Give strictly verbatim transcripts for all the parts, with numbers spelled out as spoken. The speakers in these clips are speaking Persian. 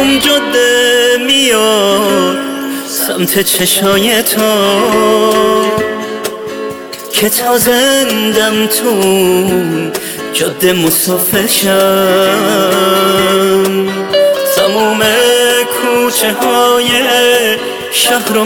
کدوم جاده میاد سمت چشای تو که تا زندم تو جاده مسافر شم. تموم کوچه های شهر رو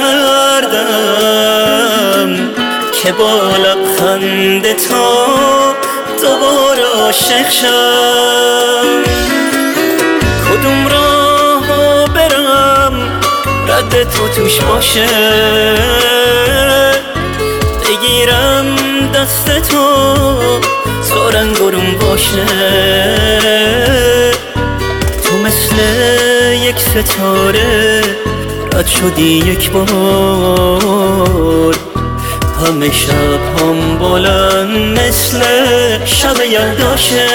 میگردم که با لبخند تو دوباره عاشق شم. کدوم راهو برم رد تو توش باشه، بگیرم دست تو تا رنگ و روم باشه. تو مثل یک ستاره رد شدی یک بار، همه شب هم بلند مثل شب یلداشه.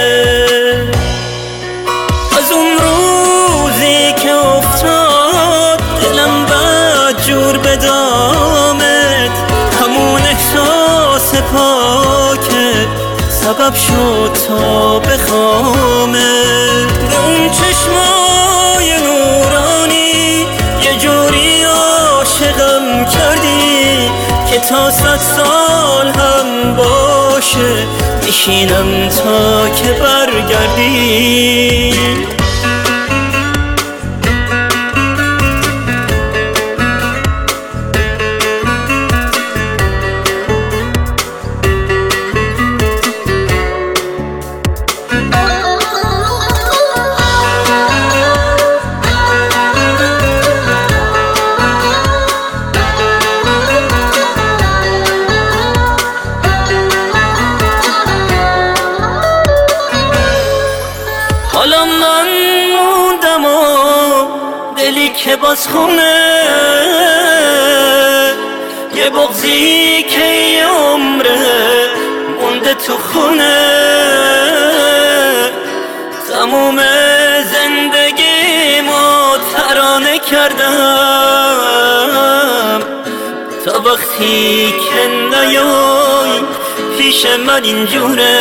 از اون روزی که افتاد دلم بد جور به دامت، همون احساس پاکت سبب شد تا بخوامت. اون چشمای نورانی یه جوری عاشقم کردی که تا صد سال هم باشه میشینم تا که برگردی. حالا من موندم و دلی که باز خونه، یه بغضی که یه عمره مونده تو خونه. تموم زندگیمو ترانه کردم تا وقتی که نیای پیش من اینجوره.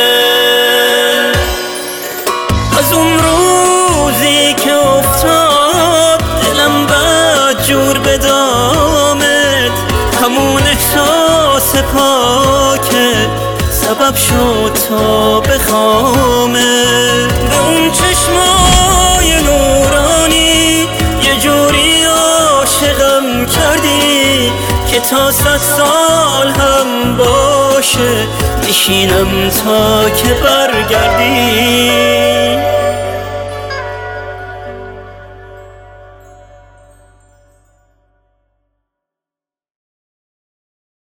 از اون روزی که افتاد دلم بد جور به دامت، همون احساس پاکت سبب شد تا بخوامت. اون چشمای نورانی یه جوری عاشقم کردی که تا صد سال هم باشه میشینم تا که برگردی.